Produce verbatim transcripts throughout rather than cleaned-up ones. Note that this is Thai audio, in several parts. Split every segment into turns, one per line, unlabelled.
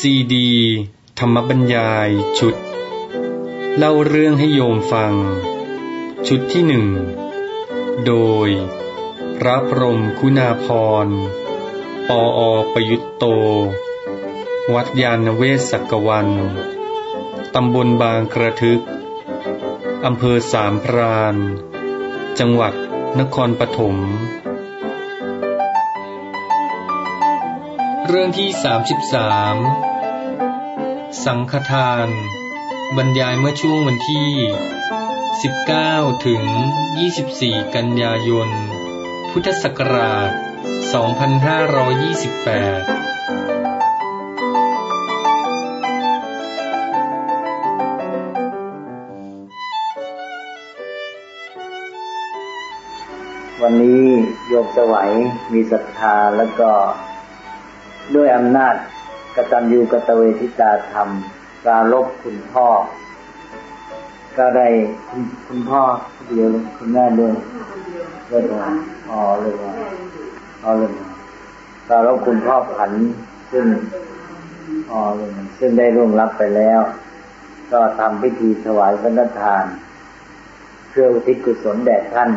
ซีดีธรรมบรรยายชุดเล่าเรื่องให้โยมฟังชุดที่หนึ่งโดยพระพรหมคุณาภรณ์ปออประยุตโตวัดยานเวศกวันตำบลบางกระทึกอำเภอสามพรานจังหวัดนครปฐมเรื่องที่สามสิบสามสังฆทานบรรยายเมื่อช่วงวันที่สิบเก้าถึงยี่สิบสี่กันยายนพุทธศักราชสองพันห้าร้อยยี่สิบแปด
วันนี้โยมสวัยมีศรัทธาแล้วก็ด้วยอำนาจกตัญญูกตเวทิตาธรรมปรารภคุณพ่อก็ได้คุณคุณพ่อเดียวคุณแม่ด้วยด้วยกันอ๋อเลยว่าอ๋อเลยปรารภคุณพ่อผันซึ่งอ๋อเลยซึ่งได้ร่วงลับไปแล้วก็ทำพิธีถวายสังฆทานเพื่ออุทิศกุศลแด่ท่าน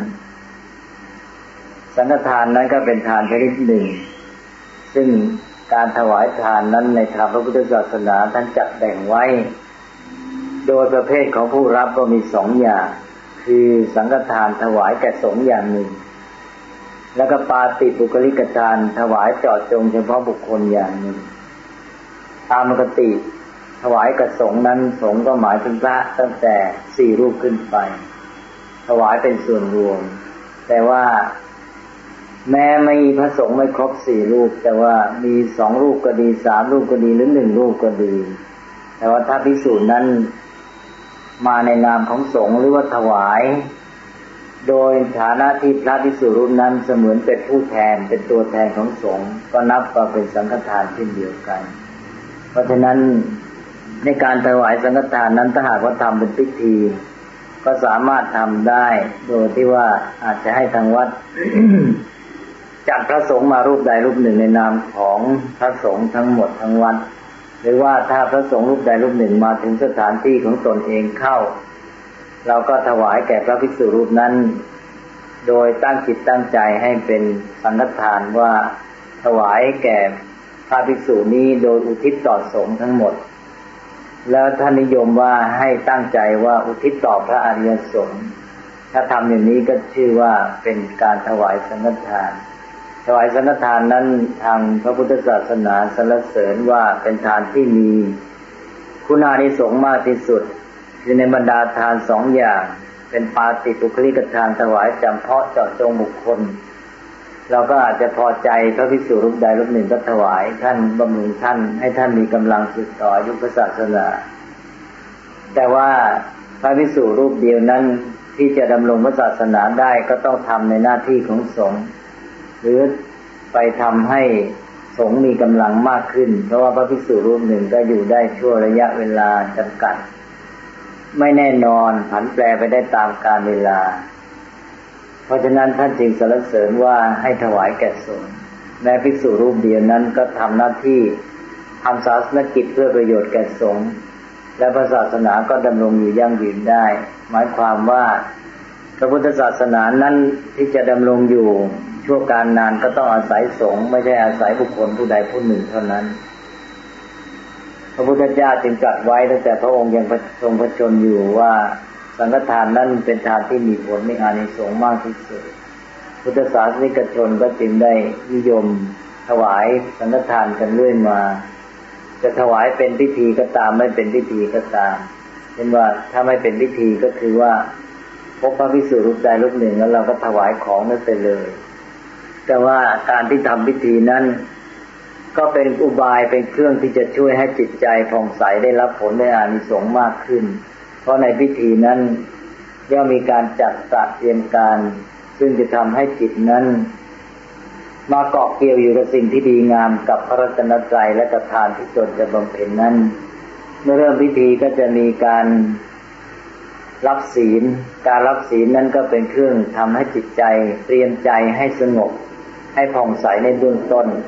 สังฆทานนั้นก็เป็นทานชนิดหนึ่งซึ่งการถวายทานนั้นในทางพระพุทธศาสนาท่านจัดแบ่งไว้โดยประเภทของผู้รับก็มีสองอย่างคือสังฆทานถวายแก่สงฆ์อย่างหนึ่งแล้วก็ปาติปุคลิกทานถวายเจาะจงเฉพาะบุคคลอย่างหนึ่งตามปกติถวายกับสงฆ์นั้นสงฆ์ก็หมายถึงพระตั้งแต่สี่รูปขึ้นไปถวายเป็นส่วนรวมแต่ว่าแม้ไม่มีพระสงฆ์ไม่ครบสี่รูปแต่ว่ามีสองรูปก็ดีสามรูปก็ดีหรือหนึ่งรูปก็ดีแต่ว่าถ้าภิกษุนั้นมาในนามของสงฆ์หรือว่าถวายโดยฐานะที่พระภิกษุรูปนั้นเสมือนเป็นผู้แทนเป็นตัวแทนของสงฆ์ก็นับว่าเป็นสังฆทานเช่นเดียวกันเพราะฉะนั้นในการถวายสังฆทานนั้นถ้าหากว่าทำเป็นพิธีก็สามารถทำได้โดยที่ว่าอาจจะให้ทางวัด จัดพระสงฆ์มารูปใดรูปหนึ่งในนามของพระสงฆ์ทั้งหมดทั้งวัดหรือว่าถ้าพระสงฆ์รูปใดรูปหนึ่งมาถึงสถานที่ของตนเองเข้าเราก็ถวายแก่พระภิกษุรูปนั้นโดยตั้งจิตตั้งใจให้เป็นสังฆทานว่าถวายแก่พระภิกษุนี้โดยอุทิศต่อสงฆ์ทั้งหมดแล้วท่านนิยมว่าให้ตั้งใจว่าอุทิศต่อพระอริยสงฆ์ถ้าทำอย่างนี้ก็ชื่อว่าเป็นการถวายสังฆทานถวายสังฆทานนั้นทางพระพุทธศาสนาสรรเสริญว่าเป็นทานที่มีคุณานิสงส์มากที่สุดคือในบรรดาทานสองอย่างเป็นปาติปุคลิกทานถวายจำเพาะเจาะจงบุคคลเราก็อาจจะพอใจพระภิกษุรูปใดรูปหนึ่งก็ถวายท่านบำรุงท่านให้ท่านมีกำลังสืบต่ออายุพระศาสนาแต่ว่าพระภิกษุรูปเดียวนั้นที่จะดำรงพระศาสนาได้ก็ต้องทำในหน้าที่ของสงฆ์หรือไปทำให้สงฆ์มีกำลังมากขึ้นเพราะว่าพระภิกษุรูปหนึ่งก็อยู่ได้ชั่วระยะเวลาจำกัดไม่แน่นอนผันแปรไปได้ตามกาลเวลาเพราะฉะนั้นท่านจึงสรรเสริญว่าให้ถวายแก่สงฆ์แม้ภิกษุรูปเดียวนั้นก็ทำหน้าที่ทำศาสนกิจเพื่อประโยชน์แก่สงฆ์และพระศาสนาก็ดำรงอยู่ยั่งยืนได้หมายความว่าพระพุทธศาสนานั้นที่จะดำรงอยู่ชั่วการนานก็ต้องอาศัยสงฆ์ไม่ใช่อาศัยบุคคลผู้ใดผู้หนึ่งเท่านั้นพระพุทธเจ้าจึงตรัสไว้ตั้งแต่พระองค์ยังทรงพระชนม์อยู่ว่าสังฆทานนั้นเป็นทานที่มีผลมีอานิสงส์มากที่สุดพุทธศาสนิกชนก็จึงได้นิยมถวายสังฆทานกันเรื่อยมาจะถวายเป็นพิธีก็ตามไม่เป็นพิธีก็ตามเช่นว่าถ้าไม่เป็นพิธีก็คือว่าพบพระภิกษุรูปใดรูปหนึ่งแล้วเราก็ถวายของนั้นไปเลยแต่ว่าการที่ทำพิธีนั้นก็เป็นอุบายเป็นเครื่องที่จะช่วยให้จิตใจผ่องใสได้รับผลได้อานิสงส์มากขึ้นเพราะในพิธีนั้นย่อมมีการจัดตระเตรียมการซึ่งจะทำให้จิตนั้นมาเกาะเกี่ยวอยู่กับสิ่งที่ดีงามกับพระรัตนตรัยและกับทานที่ตนจะบำเพ็ญนั้นเมื่อเริ่มพิธีก็จะมีการรับศีลการรับศีลนั้นก็เป็นเครื่องทำให้จิตใจเตรียมใจให้สงบให้ผ่องใสในเบื้องต้น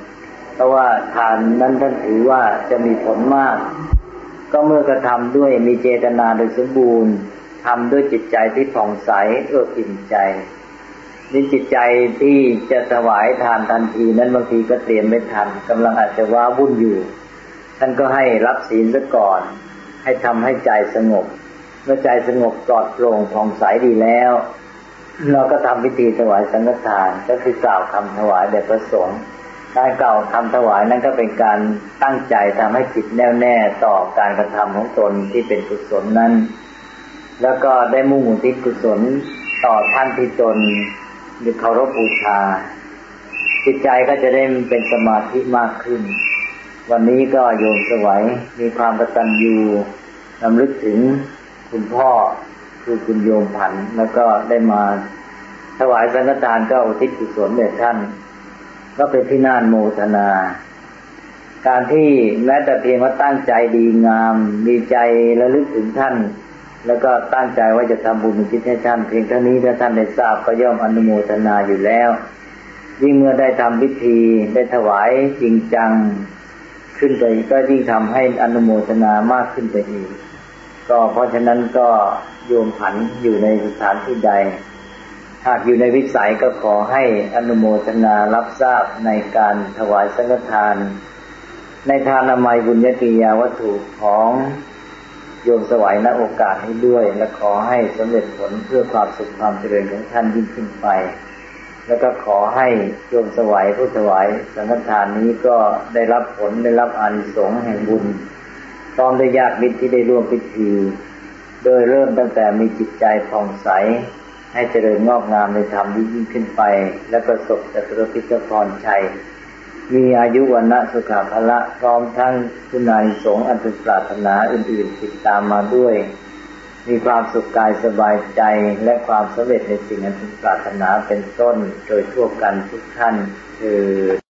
เพราะว่าทานนั้นท่านถือว่าจะมีผลมากก็เมื่อกระทำด้วยมีเจตนาโดยสมบูรณ์ทำด้วยจิตใจที่ผ่องใสเอื้ออิ่มใจนี่จิตใจที่จะถวายทานทันทีนั้นบางทีก็เตรียมไม่ทันกำลังอาจจะว้าวุ่นอยู่ท่านก็ให้รับศีลซะก่อนให้ทำให้ใจสงบเมื่อใจสงบปลอดโปร่งผ่องใสดีแล้วเราก็ทำพิธีถวายสังฆทานก็คือกล่าวคำถวายแด่พระสงฆ์การกล่าวคำถวายนั้นก็เป็นการตั้งใจทำให้จิตแน่วแน่ต่อการกระทำของตนที่เป็นกุศลนั้นแล้วก็ได้มุ่งอุทิศกุศลต่อท่านที่ตนเคารพบูชาจิตใจก็จะได้เป็นสมาธิมากขึ้นวันนี้ก็โยมสวัยมีความกตัญญูรำลึกถึงคุณพ่อคือคุณโยมผันแล้วก็ได้มาถวายสังฆทานก็อุทิศกุศลแด่ท่านก็เป็นที่น่าโมทนาการที่แม้แต่เพียงว่าตั้งใจดีงามมีใจระลึกถึงท่านแล้วก็ตั้งใจว่าจะทำบุญอุทิศให้ท่านเพียงเท่านี้ถ้าท่านได้ทราบก็ย่อมอนุโมทนาอยู่แล้วยิ่งเมื่อได้ทำพิธีได้ถวายจริงจังขึ้นไปก็ยิ่งทำให้อนุโมทนามากขึ้นไปอีกก็เพราะฉะนั้นก็โยมผันอยู่ในสถานที่ใดหากอยู่ในวิสัยก็ขอให้อนุโมทนารับทราบในการถวายสังฆทานในทานนามัยบุญญกิริยาวัตถุของโยมสวัยณโอกาสนี้ด้วยและขอให้สำเร็จผลเพื่อความสุขความเจริญของท่านยิ่งขึ้นไปแล้วก็ขอให้โยมสวัยผู้ถวายสังฆทานนี้ก็ได้รับผลได้รับอานิสงส์แห่งบุญพร้อมด้วยญาติมิตรที่ได้ร่วมพิธีโดยเริ่มตั้งแต่มีจิตใจผ่องใสให้เจริญงอกงามในธรรมยิ่งขึ้นไปและประสบจตุรพิธพรชัยมีอายุวรรณะสุขภละพร้อมทั้งคุณอานิสงส์อันเป็นปรารถนาอื่นๆติดตามมาด้วยมีความสุขกายสบายใจและความสำเร็จในสิ่งอันเป็นปรารถนาเป็นต้นโดยทั่วกันทุกท่านเถิด